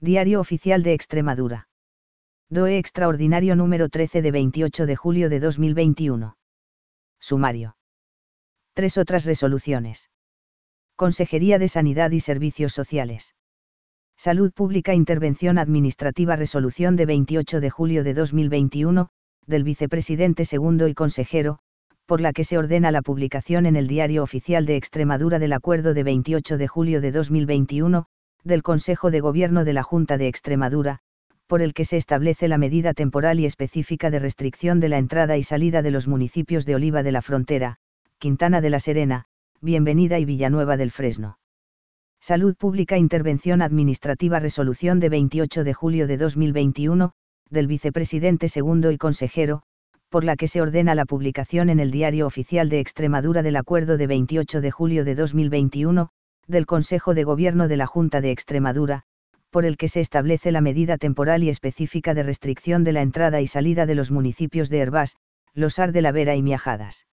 Diario Oficial de Extremadura. DOE Extraordinario número 13 de 28 de julio de 2021. Sumario. 3 otras resoluciones. Consejería de Sanidad y Servicios Sociales. Salud Pública Intervención Administrativa Resolución de 28 de julio de 2021, del Vicepresidente Segundo y Consejero, por la que se ordena la publicación en el Diario Oficial de Extremadura del Acuerdo de 28 de julio de 2021, del Consejo de Gobierno de la Junta de Extremadura, por el que se establece la medida temporal y específica de restricción de la entrada y salida de los municipios de Oliva de la Frontera, Quintana de la Serena, Bienvenida y Villanueva del Fresno. Salud Pública Intervención Administrativa Resolución de 28 de julio de 2021, del Vicepresidente Segundo y Consejero, por la que se ordena la publicación en el Diario Oficial de Extremadura del Acuerdo de 28 de julio de 2021, del Consejo de Gobierno de la Junta de Extremadura, por el que se establece la medida temporal y específica de restricción de la entrada y salida de los municipios de Hervás, Losar de la Vera y Miajadas.